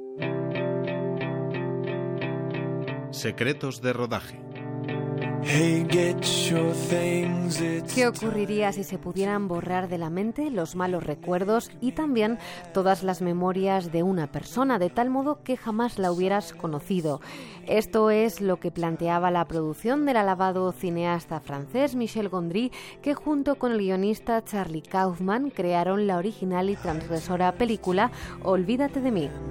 Secretos de rodaje. ¿Qué ocurriría si se pudieran borrar de la mente los malos recuerdos y también todas las memorias de una persona, de tal modo que jamás la hubieras conocido? Esto es lo que planteaba la producción del alabado cineasta francés Michel Gondry, que junto con el guionista Charlie Kaufman crearon la original y transgresora película Olvídate de mí.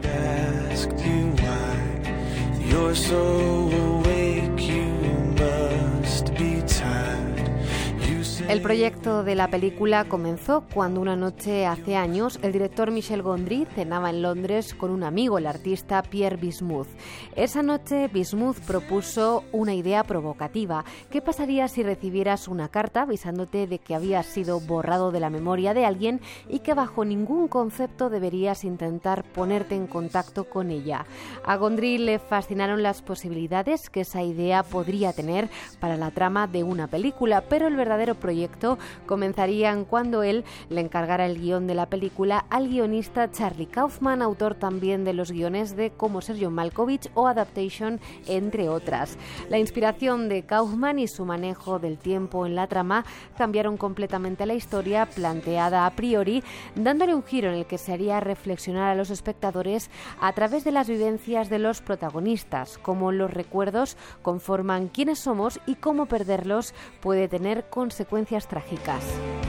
You're so awake, you must be tired. El proyecto de la película comenzó cuando una noche hace años el director Michel Gondry cenaba en Londres con un amigo, el artista Pierre Bismuth. Esa noche Bismuth propuso una idea provocativa. ¿Qué pasaría si recibieras una carta avisándote de que habías sido borrado de la memoria de alguien y que bajo ningún concepto deberías intentar ponerte en contacto con ella? A Gondry le fascinaron las posibilidades que esa idea podría tener para la trama de una película, pero el verdadero proyecto comenzarían cuando él le encargara el guión de la película al guionista Charlie Kaufman, autor también de los guiones de Cómo ser John Malkovich o Adaptation, entre otras. La inspiración de Kaufman y su manejo del tiempo en la trama cambiaron completamente la historia planteada a priori, dándole un giro en el que se haría reflexionar a los espectadores a través de las vivencias de los protagonistas, cómo los recuerdos conforman quiénes somos y cómo perderlos puede tener consecuencias trágicas.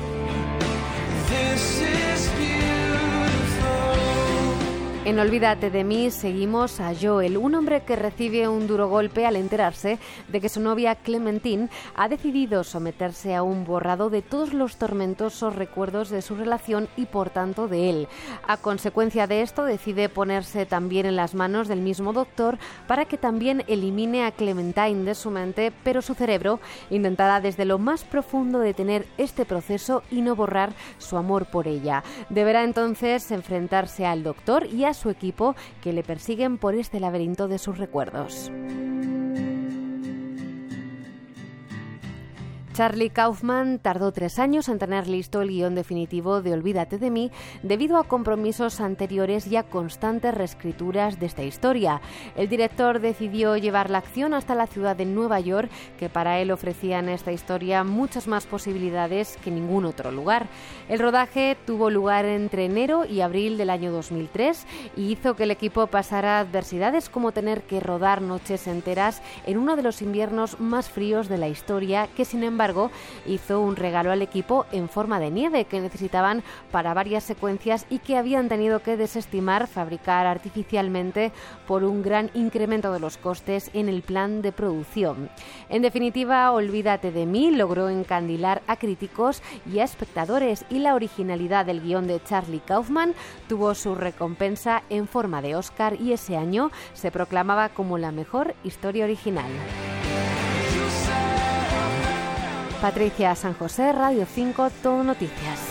En Olvídate de mí seguimos a Joel, un hombre que recibe un duro golpe al enterarse de que su novia Clementine ha decidido someterse a un borrado de todos los tormentosos recuerdos de su relación y por tanto de él. A consecuencia de esto decide ponerse también en las manos del mismo doctor para que también elimine a Clementine de su mente, pero su cerebro intentará desde lo más profundo detener este proceso y no borrar su amor por ella. Deberá entonces enfrentarse al doctor y a su equipo que le persiguen por este laberinto de sus recuerdos. Charlie Kaufman tardó 3 años en tener listo el guión definitivo de Olvídate de mí debido a compromisos anteriores y a constantes reescrituras de esta historia. El director decidió llevar la acción hasta la ciudad de Nueva York, que para él ofrecía en esta historia muchas más posibilidades que ningún otro lugar. El rodaje tuvo lugar entre enero y abril del año 2003 y hizo que el equipo pasara adversidades como tener que rodar noches enteras en uno de los inviernos más fríos de la historia, que sin embargo hizo un regalo al equipo en forma de nieve que necesitaban para varias secuencias y que habían tenido que desestimar fabricar artificialmente por un gran incremento de los costes en el plan de producción. En definitiva, Olvídate de mí logró encandilar a críticos y a espectadores y la originalidad del guión de Charlie Kaufman tuvo su recompensa en forma de Oscar y ese año se proclamaba como la mejor historia original. Patricia San José, Radio 5, Todo Noticias.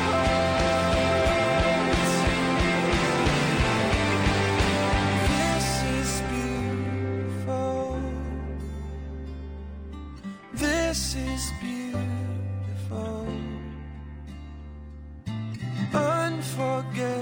This is beautiful, unforgettable.